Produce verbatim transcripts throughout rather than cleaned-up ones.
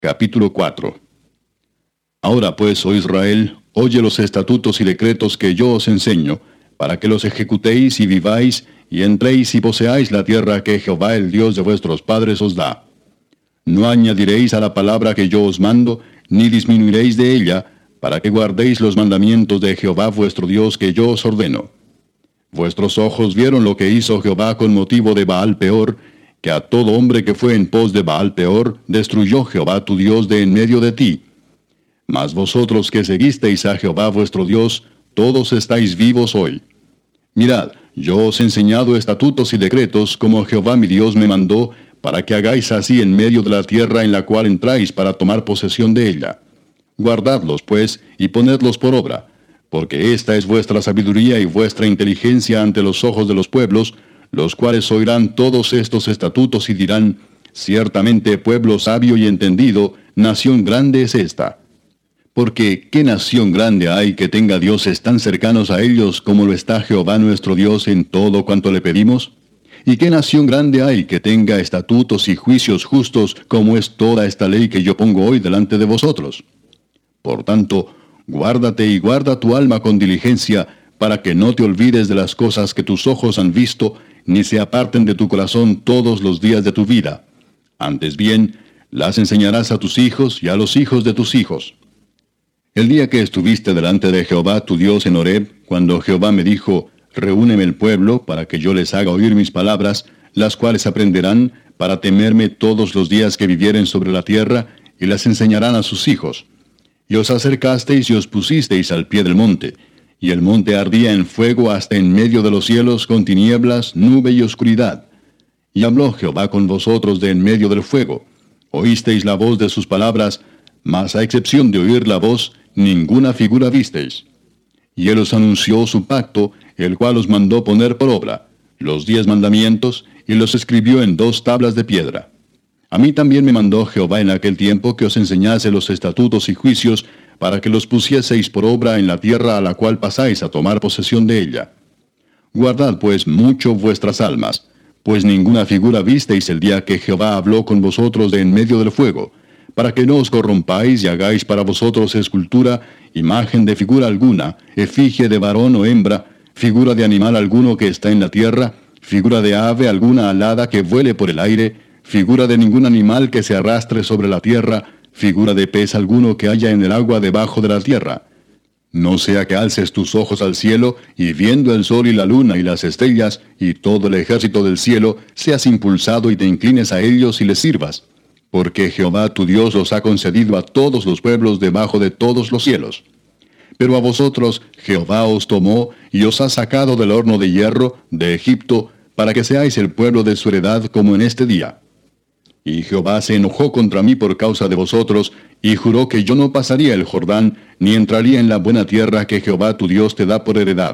Capítulo cuatro. Ahora pues, oh Israel, oye los estatutos y decretos que yo os enseño, para que los ejecutéis y viváis, y entréis y poseáis la tierra que Jehová el Dios de vuestros padres os da. No añadiréis a la palabra que yo os mando, ni disminuiréis de ella, para que guardéis los mandamientos de Jehová vuestro Dios que yo os ordeno. Vuestros ojos vieron lo que hizo Jehová con motivo de Baal Peor, que a todo hombre que fue en pos de Baal Peor, destruyó Jehová tu Dios de en medio de ti. Mas vosotros que seguisteis a Jehová vuestro Dios, todos estáis vivos hoy. Mirad, yo os he enseñado estatutos y decretos, como Jehová mi Dios me mandó, para que hagáis así en medio de la tierra en la cual entráis para tomar posesión de ella. Guardadlos, pues, y ponedlos por obra, porque esta es vuestra sabiduría y vuestra inteligencia ante los ojos de los pueblos, los cuales oirán todos estos estatutos y dirán, ciertamente pueblo sabio y entendido, nación grande es esta. Porque ¿qué nación grande hay que tenga dioses tan cercanos a ellos como lo está Jehová nuestro Dios en todo cuanto le pedimos? ¿Y qué nación grande hay que tenga estatutos y juicios justos como es toda esta ley que yo pongo hoy delante de vosotros? Por tanto, guárdate y guarda tu alma con diligencia, para que no te olvides de las cosas que tus ojos han visto, ni se aparten de tu corazón todos los días de tu vida. Antes bien, las enseñarás a tus hijos y a los hijos de tus hijos. El día que estuviste delante de Jehová tu Dios en Horeb, cuando Jehová me dijo, reúneme el pueblo, para que yo les haga oír mis palabras, las cuales aprenderán, para temerme todos los días que vivieren sobre la tierra, y las enseñarán a sus hijos. Y os acercasteis y os pusisteis al pie del monte, y el monte ardía en fuego hasta en medio de los cielos con tinieblas, nube y oscuridad. Y habló Jehová con vosotros de en medio del fuego. Oísteis la voz de sus palabras, mas a excepción de oír la voz, ninguna figura visteis. Y él os anunció su pacto, el cual os mandó poner por obra, los diez mandamientos, y los escribió en dos tablas de piedra. A mí también me mandó Jehová en aquel tiempo que os enseñase los estatutos y juicios, para que los pusieseis por obra en la tierra a la cual pasáis a tomar posesión de ella. Guardad pues mucho vuestras almas, pues ninguna figura visteis el día que Jehová habló con vosotros de en medio del fuego, para que no os corrompáis y hagáis para vosotros escultura, imagen de figura alguna, efigie de varón o hembra, figura de animal alguno que está en la tierra, figura de ave alguna alada que vuele por el aire, figura de ningún animal que se arrastre sobre la tierra, figura de pez alguno que haya en el agua debajo de la tierra. No sea que alces tus ojos al cielo, y viendo el sol y la luna y las estrellas, y todo el ejército del cielo, seas impulsado y te inclines a ellos y les sirvas. Porque Jehová tu Dios los ha concedido a todos los pueblos debajo de todos los cielos. Pero a vosotros Jehová os tomó, y os ha sacado del horno de hierro, de Egipto, para que seáis el pueblo de su heredad como en este día. Y Jehová se enojó contra mí por causa de vosotros, y juró que yo no pasaría el Jordán, ni entraría en la buena tierra que Jehová tu Dios te da por heredad.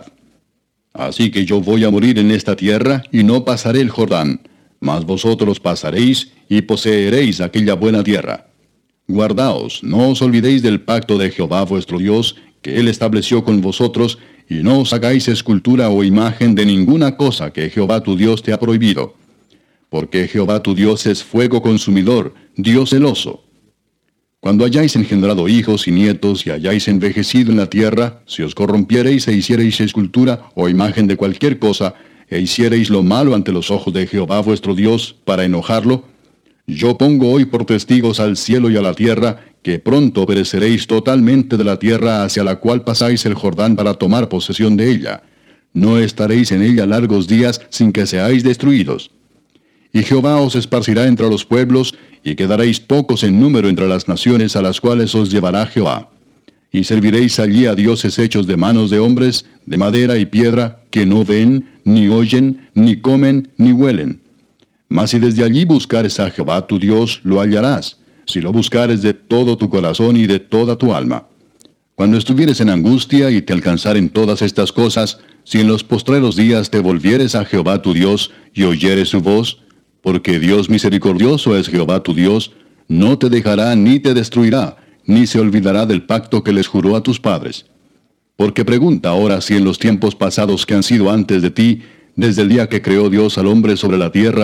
Así que yo voy a morir en esta tierra, y no pasaré el Jordán, mas vosotros pasaréis, y poseeréis aquella buena tierra. Guardaos, no os olvidéis del pacto de Jehová vuestro Dios, que él estableció con vosotros, y no os hagáis escultura o imagen de ninguna cosa que Jehová tu Dios te ha prohibido. Porque Jehová tu Dios es fuego consumidor, Dios celoso. Cuando hayáis engendrado hijos y nietos y hayáis envejecido en la tierra, si os corrompiereis e hiciereis escultura o imagen de cualquier cosa, e hiciereis lo malo ante los ojos de Jehová vuestro Dios, para enojarlo, yo pongo hoy por testigos al cielo y a la tierra, que pronto pereceréis totalmente de la tierra hacia la cual pasáis el Jordán para tomar posesión de ella. No estaréis en ella largos días sin que seáis destruidos. Y Jehová os esparcirá entre los pueblos, y quedaréis pocos en número entre las naciones a las cuales os llevará Jehová. Y serviréis allí a dioses hechos de manos de hombres, de madera y piedra, que no ven, ni oyen, ni comen, ni huelen. Mas si desde allí buscares a Jehová tu Dios, lo hallarás, si lo buscares de todo tu corazón y de toda tu alma. Cuando estuvieres en angustia y te alcanzaren todas estas cosas, si en los postreros días te volvieres a Jehová tu Dios y oyeres su voz, porque Dios misericordioso es Jehová tu Dios, no te dejará ni te destruirá, ni se olvidará del pacto que les juró a tus padres. Porque pregunta ahora si en los tiempos pasados que han sido antes de ti, desde el día que creó Dios al hombre sobre la tierra,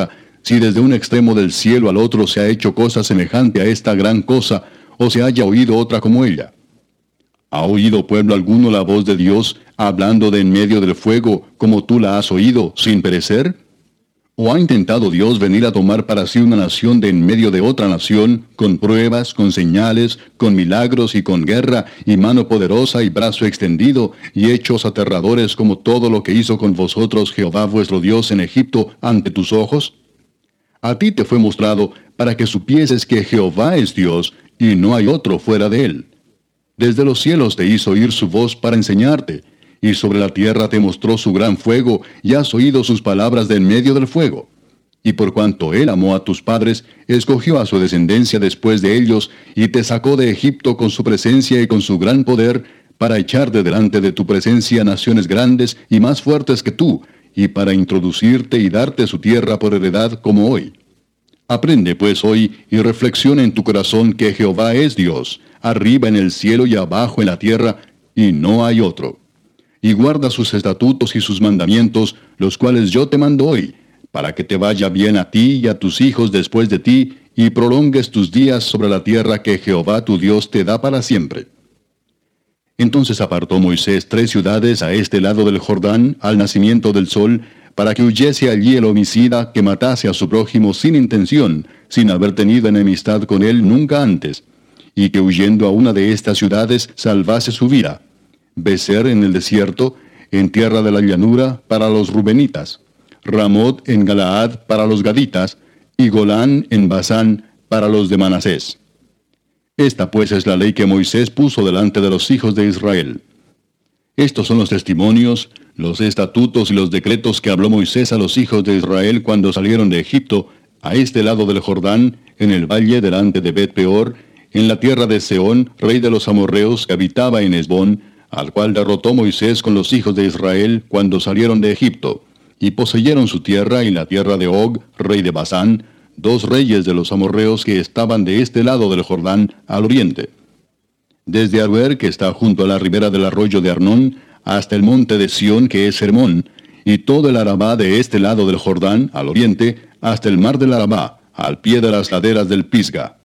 si desde un extremo del cielo al otro se ha hecho cosa semejante a esta gran cosa, o se haya oído otra como ella. ¿Ha oído pueblo alguno la voz de Dios hablando de en medio del fuego, como tú la has oído, sin perecer? ¿O ha intentado Dios venir a tomar para sí una nación de en medio de otra nación, con pruebas, con señales, con milagros y con guerra, y mano poderosa y brazo extendido, y hechos aterradores como todo lo que hizo con vosotros Jehová vuestro Dios en Egipto ante tus ojos? A ti te fue mostrado para que supieses que Jehová es Dios, y no hay otro fuera de él. Desde los cielos te hizo oír su voz para enseñarte, y sobre la tierra te mostró su gran fuego, y has oído sus palabras de en medio del fuego. Y por cuanto él amó a tus padres, escogió a su descendencia después de ellos, y te sacó de Egipto con su presencia y con su gran poder, para echar de delante de tu presencia naciones grandes y más fuertes que tú, y para introducirte y darte su tierra por heredad como hoy. Aprende pues hoy y reflexiona en tu corazón que Jehová es Dios, arriba en el cielo y abajo en la tierra, y no hay otro. Y guarda sus estatutos y sus mandamientos, los cuales yo te mando hoy, para que te vaya bien a ti y a tus hijos después de ti, y prolongues tus días sobre la tierra que Jehová tu Dios te da para siempre. Entonces apartó Moisés tres ciudades a este lado del Jordán, al nacimiento del sol, para que huyese allí el homicida que matase a su prójimo sin intención, sin haber tenido enemistad con él nunca antes, y que huyendo a una de estas ciudades salvase su vida. Becer en el desierto, en tierra de la llanura, para los rubenitas, Ramot en Galaad para los gaditas, y Golán en Basán para los de Manasés. Esta pues es la ley que Moisés puso delante de los hijos de Israel. Estos son los testimonios, los estatutos y los decretos que habló Moisés a los hijos de Israel cuando salieron de Egipto, a este lado del Jordán, en el valle delante de Bet-peor, en la tierra de Sehón, rey de los amorreos, que habitaba en Hesbón, al cual derrotó Moisés con los hijos de Israel cuando salieron de Egipto, y poseyeron su tierra y la tierra de Og, rey de Basán, dos reyes de los amorreos que estaban de este lado del Jordán, al oriente. Desde Aroer, que está junto a la ribera del arroyo de Arnón, hasta el monte de Sión, que es Hermón, y todo el Arabá de este lado del Jordán, al oriente, hasta el mar del Arabá, al pie de las laderas del Pisga.